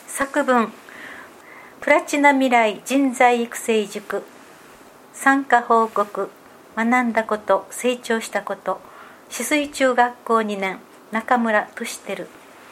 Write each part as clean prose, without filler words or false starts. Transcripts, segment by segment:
作文プラチナ未来人材育成塾参加報告学んだこと成長したこと止水中学校2年中村俊輝。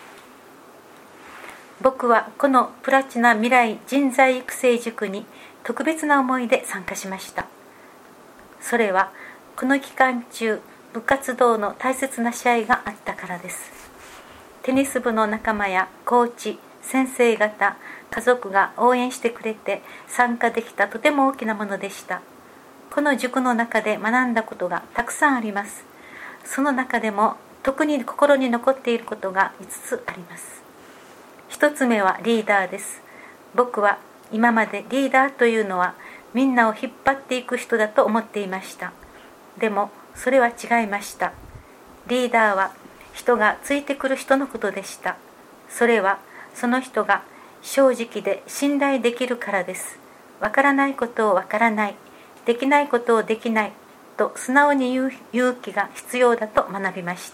僕はこのプラチナ未来人材育成塾に特別な思いで参加しました。それはこの期間中部活動の大切な試合があったからです。テニス部の仲間やコーチ先生方家族が応援してくれて参加できたとても大きなものでした。この塾の中で学んだことがたくさんあります。その中でも特に心に残っていることが5つあります。1つ目はリーダーです。僕は今までリーダーというのはみんなを引っ張っていく人だと思っていました。でもそれは違いました。リーダーは人がついてくる人のことでした。それはその人が正直で信頼できるからです。わからないことをわからない、できないことをできないと素直に言う勇気が必要だと学びました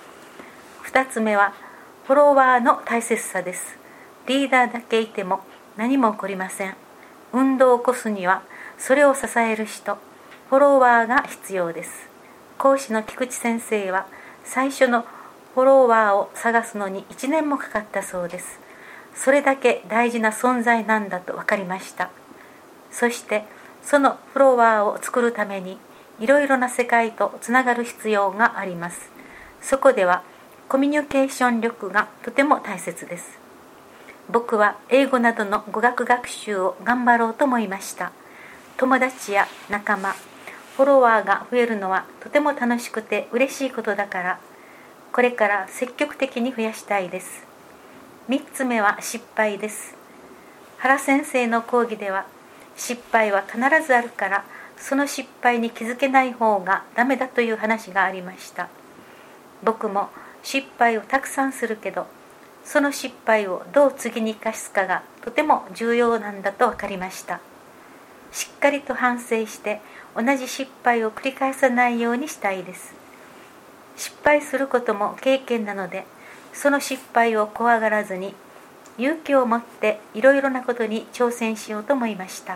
。2つ目はフォロワーの大切さです。リーダーだけいても何も起こりません。運動を起こすにはそれを支える人、フォロワーが必要です。講師の菊池先生は最初のフォロワーを探すのに1年もかかったそうです。それだけ大事な存在なんだと分かりました。そしてそのフォロワーを作るためにいろいろな世界とつながる必要があります。そこではコミュニケーション力がとても大切です。僕は英語などの語学学習を頑張ろうと思いました。友達や仲間、フォロワーが増えるのはとても楽しくて嬉しいことだから、これから積極的に増やしたいです。3つ目は失敗です。原先生の講義では失敗は必ずあるからその失敗に気づけない方がダメだという話がありました。僕も失敗をたくさんするけどその失敗をどう次に生かすかがとても重要なんだと分かりました。しっかりと反省して同じ失敗を繰り返さないようにしたいです。失敗することも経験なのでその失敗を怖がらずに勇気を持っていろいろなことに挑戦しようと思いました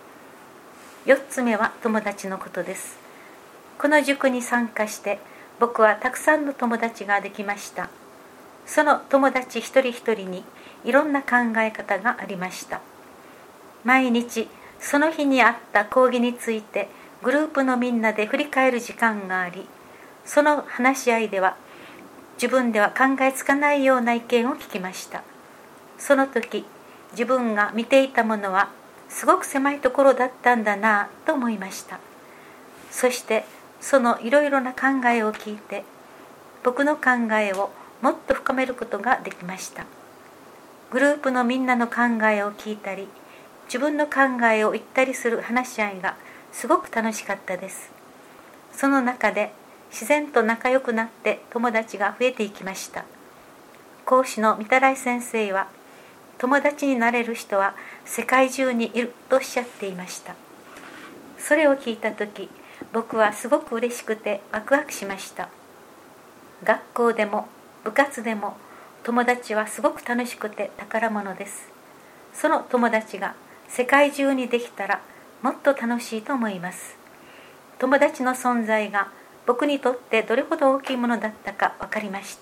。4つ目は友達のことです。この塾に参加して僕はたくさんの友達ができました。その友達一人一人にいろんな考え方がありました。毎日その日にあった講義についてグループのみんなで振り返る時間があり、その話し合いでは自分では考えつかないような意見を聞きました。その時自分が見ていたものはすごく狭いところだったんだなと思いました。そしてそのいろいろな考えを聞いて僕の考えをもっと深めることができました。グループのみんなの考えを聞いたり自分の考えを言ったりする話し合いがすごく楽しかったです。その中で自然と仲良くなって友達が増えていきました。講師の御手洗先生は友達になれる人は世界中にいるとおっしゃっていました。それを聞いたとき僕はすごく嬉しくてワクワクしました。学校でも部活でも友達はすごく楽しくて宝物です。その友達が世界中にできたらもっと楽しいと思います。友達の存在が僕にとってどれほど大きいものだったか分かりました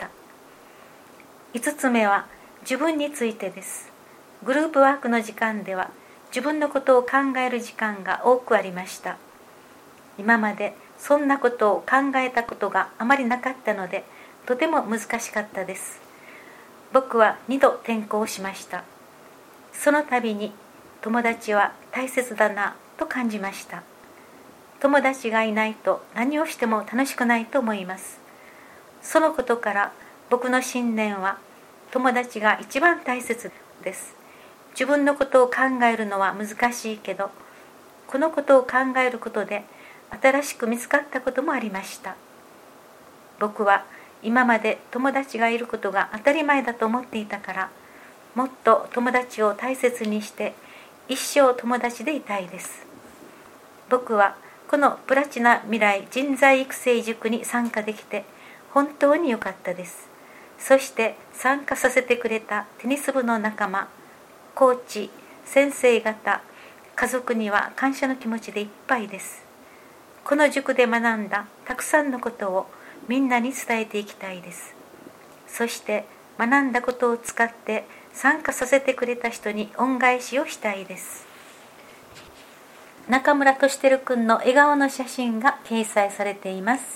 。5つ目は自分についてです。グループワークの時間では自分のことを考える時間が多くありました。今までそんなことを考えたことがあまりなかったのでとても難しかったです。僕は2度転校しました。その度に友達は大切だなと感じました。友達がいないと何をしても楽しくないと思います。そのことから僕の信念は友達が一番大切です。自分のことを考えるのは難しいけどこのことを考えることで新しく見つかったこともありました。僕は今まで友達がいることが当たり前だと思っていたからもっと友達を大切にして一生友達でいたいです。僕はこのプラチナ未来人材育成塾に参加できて本当に良かったです。そして参加させてくれたテニス部の仲間、 コーチ、先生方、家族には感謝の気持ちでいっぱいです。この塾で学んだたくさんのことをみんなに伝えていきたいです。そして学んだことを使って参加させてくれた人に恩返しをしたいです。中村俊輝くんの笑顔の写真が掲載されています。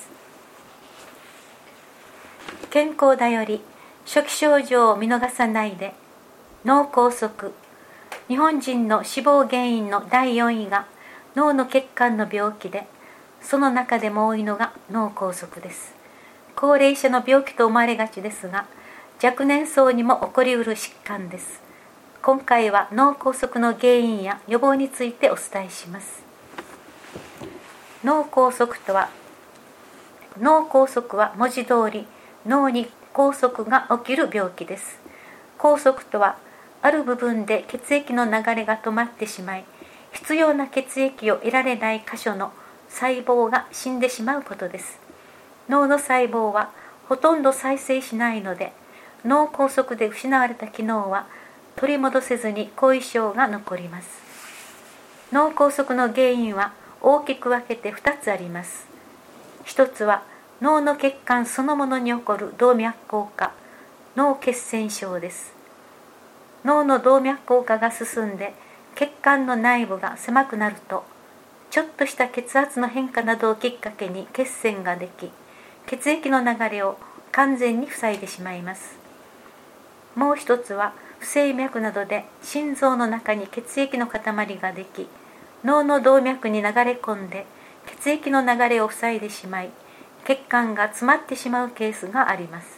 健康だより初期症状を見逃さないで。脳梗塞。日本人の死亡原因の第4位が脳の血管の病気で、その中でも多いのが脳梗塞です。高齢者の病気と思われがちですが、若年層にも起こりうる疾患です。今回は脳梗塞の原因や予防についてお伝えします。脳梗塞は文字通り脳に梗塞が起きる病気です。梗塞とは、ある部分で血液の流れが止まってしまい、必要な血液を得られない箇所の細胞が死んでしまうことです。脳の細胞はほとんど再生しないので、脳梗塞で失われた機能は取り戻せずに後遺症が残ります。脳梗塞の原因は大きく分けて2つあります。一つは脳の血管そのものに起こる動脈硬化、脳血栓症です。脳の動脈硬化が進んで血管の内部が狭くなると、ちょっとした血圧の変化などをきっかけに血栓ができ、血液の流れを完全に塞いでしまいます。もう一つは不整脈などで心臓の中に血液の塊ができ、脳の動脈に流れ込んで血液の流れを塞いでしまい、血管が詰まってしまうケースがあります。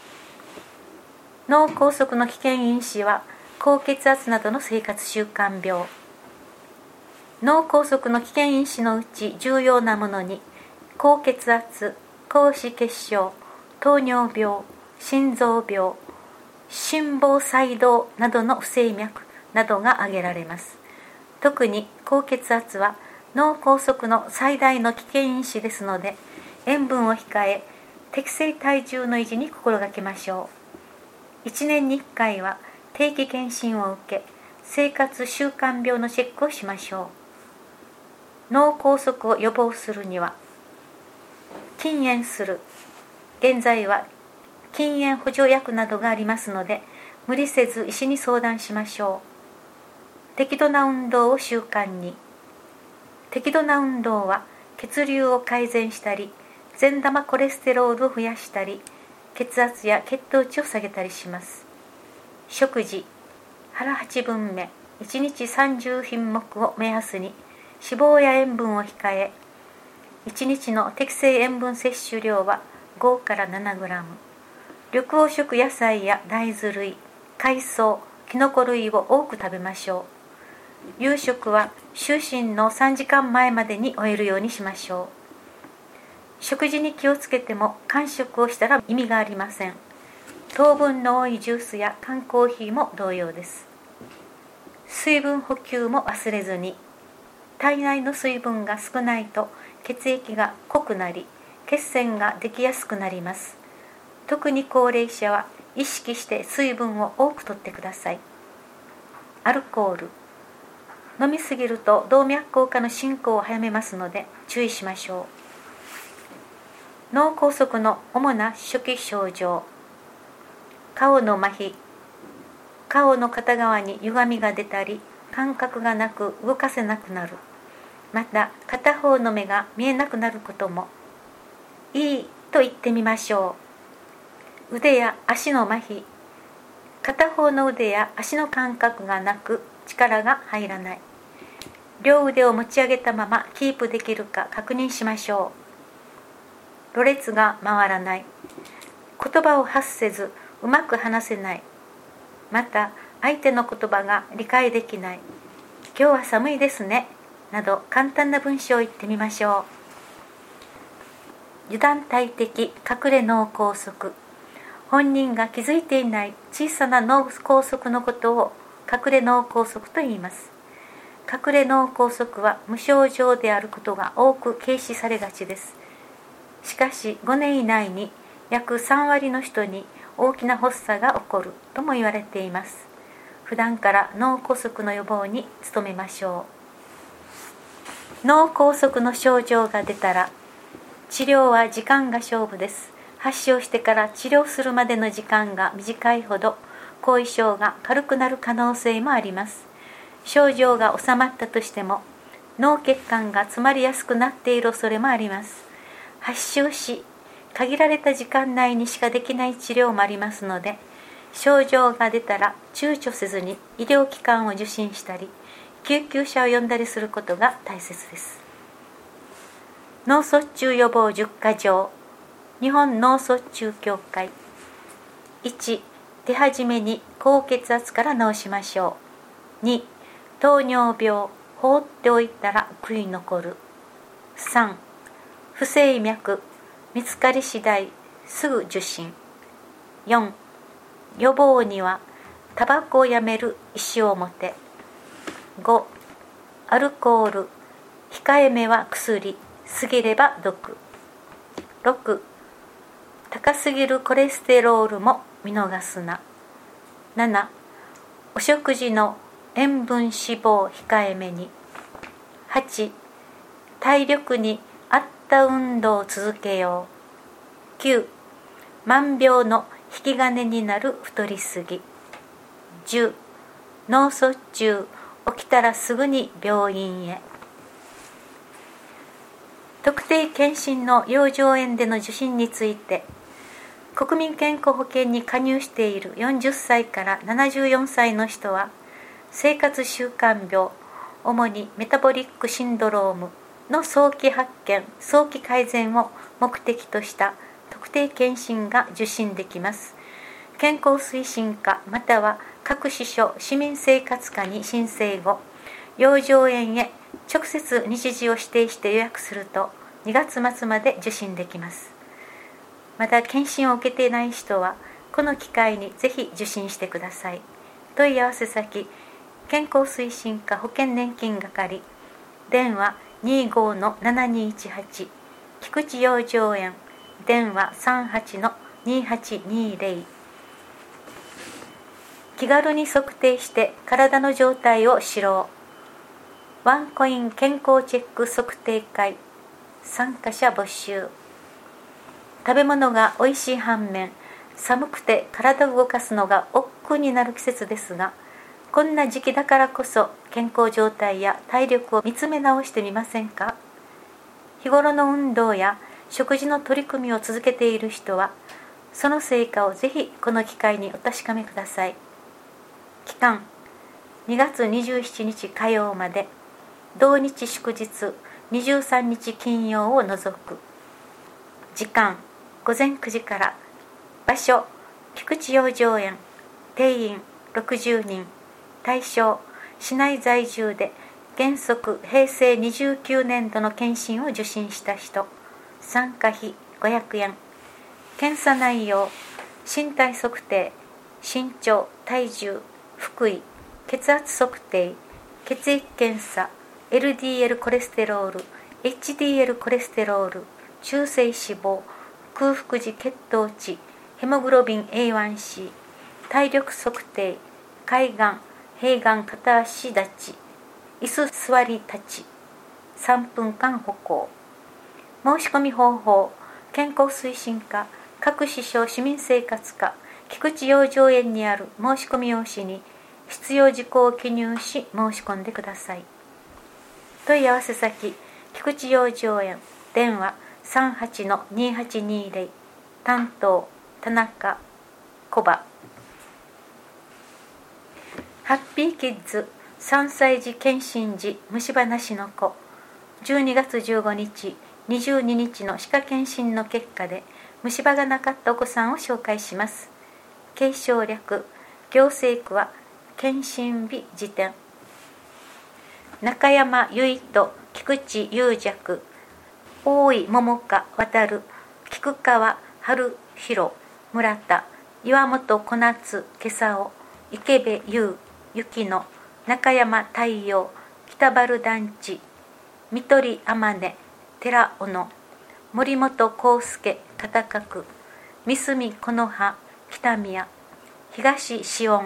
脳梗塞の危険因子は高血圧などの生活習慣病。脳梗塞の危険因子のうち重要なものに、高血圧、高脂血症、糖尿病、心臓病、心房細動などの不整脈などが挙げられます。特に高血圧は脳梗塞の最大の危険因子ですので、塩分を控え、適正体重の維持に心がけましょう。1年に1回は定期検診を受け、生活習慣病のチェックをしましょう。脳梗塞を予防するには、禁煙する。現在は禁煙補助薬などがありますので、無理せず医師に相談しましょう。適度な運動を習慣に。適度な運動は血流を改善したり、善玉コレステロールを増やしたり、血圧や血糖値を下げたりします。食事、腹8分目、1日30品目を目安に脂肪や塩分を控え、1日の適正塩分摂取量は5から7グラム。緑黄色野菜や大豆類、海藻、キノコ類を多く食べましょう。夕食は就寝の3時間前までに終えるようにしましょう。食事に気をつけても間食をしたら意味がありません。糖分の多いジュースや缶コーヒーも同様です。水分補給も忘れずに。体内の水分が少ないと血液が濃くなり、血栓ができやすくなります。特に高齢者は意識して水分を多くとってください。アルコール。飲みすぎると動脈硬化の進行を早めますので注意しましょう。脳梗塞の主な初期症状。顔の麻痺。顔の片側に歪みが出たり、感覚がなく動かせなくなる。また片方の目が見えなくなることも。いいと言ってみましょう。腕や足の麻痺。片方の腕や足の感覚がなく力が入らない。両腕を持ち上げたままキープできるか確認しましょう。ろれつが回らない。言葉を発せずうまく話せない。また相手の言葉が理解できない。今日は寒いですねなど簡単な文章を言ってみましょう。油断大敵隠れ脳梗塞。本人が気づいていない小さな脳梗塞のことを隠れ脳梗塞と言います。隠れ脳梗塞は無症状であることが多く軽視されがちです。しかし5年以内に約3割の人に大きな発作が起こるとも言われています。 普段から脳梗塞の予防に努めましょう。脳梗塞の症状が出たら、治療は時間が勝負です。発症してから治療するまでの時間が短いほど後遺症が軽くなる可能性もあります。症状が治まったとしても脳血管が詰まりやすくなっている恐れもあります。発症し限られた時間内にしかできない治療もありますので、症状が出たら躊躇せずに医療機関を受診したり救急車を呼んだりすることが大切です。脳卒中予防10か条。日本脳卒中協会。1、手始めに高血圧から治しましょう。2、糖尿病、放っておいたら悔い残る。3、不整脈、見つかり次第すぐ受診。4、予防にはタバコをやめる意思を持て。5、アルコール、控えめは薬、過ぎれば毒。6、高すぎるコレステロールも見逃すな。7、お食事の塩分脂肪控えめに。8、体力に合った運動を続けよう。9、万病の引き金になる太りすぎ。10、脳卒中、起きたらすぐに病院へ。特定健診の養生園での受診について、国民健康保険に加入している40歳から74歳の人は、生活習慣病、主にメタボリックシンドロームの早期発見・早期改善を目的とした特定健診が受診できます。健康推進課または各支所市民生活課に申請後、養生園へ直接日時を指定して予約すると2月末まで受診できます。まだ検診を受けていない人はこの機会にぜひ受診してください。問い合わせ先、健康推進課保険年金係、電話 25-7218、 菊池養生園、電話 38-2820。 気軽に測定して体の状態を知ろう。ワンコイン健康チェック測定会、参加者募集。食べ物がおいしい反面、寒くて体を動かすのが億劫になる季節ですが、こんな時期だからこそ健康状態や体力を見つめ直してみませんか。日頃の運動や食事の取り組みを続けている人は、その成果をぜひこの機会にお確かめください。期間、2月27日火曜まで、同日祝日23日金曜を除く。時間、午前9時から。場所、菊池養生園。定員60人。対象、市内在住で原則平成29年度の検診を受診した人。参加費500円。検査内容、身体測定、身長、体重、腹囲、血圧測定、血液検査、LDL コレステロール、HDL コレステロール、中性脂肪、空腹時血糖値、ヘモグロビン A1C、体力測定、海岸、平岸片足立ち、椅子座り立ち、3分間歩行。申し込み方法、健康推進課、各支所市民生活課、菊池養生園にある申し込み用紙に必要事項を記入し申し込んでください。問い合わせ先、菊池養生園、電話 38-2820、担当、田中、小葉。ハッピーキッズ3歳児検診時虫歯なしの子。12月15日、22日の歯科検診の結果で虫歯がなかったお子さんを紹介します。継承略、行政区は検診日時点。中山結人、菊池雄弱、大井桃香渡、菊川春広、村田、岩本小夏今朝池部優、雪野、中山太陽、北原団地、三鳥天音、寺尾野、森本康介片角、三隅木の葉北宮、東紫音、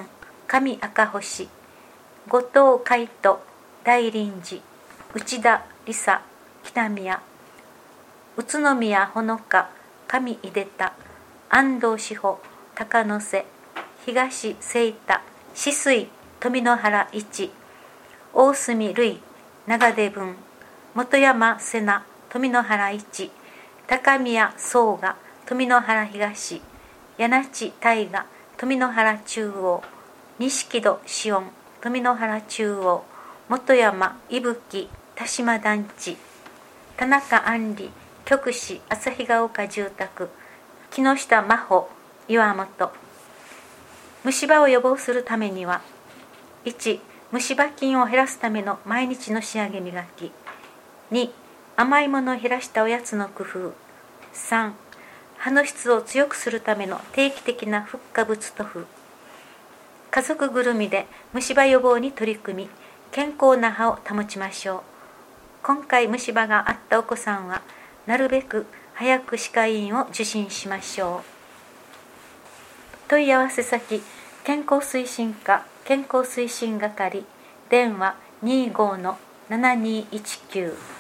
上赤星、後藤海人、大臨時、内田理沙、北宮、宇都宮ほのか、上出田、安藤志保、高野瀬、東清太、止水、富野原一、大隅類、長出文、本山瀬名、富野原一、高宮宗我、富野原東、柳地大河、富野原中央、錦戸紫音、富野原中央、本山伊吹、田島団地、田中安里、極市旭ヶ丘住宅、木下真帆、岩本。虫歯を予防するためには、1、虫歯菌を減らすための毎日の仕上げ磨き。2、甘いものを減らしたおやつの工夫。3、歯の質を強くするための定期的なフッ化物塗布。家族ぐるみで虫歯予防に取り組み、健康な歯を保ちましょう。今回虫歯があったお子さんは、なるべく早く歯科医院を受診しましょう。問い合わせ先、健康推進課健康推進係、電話 25-7219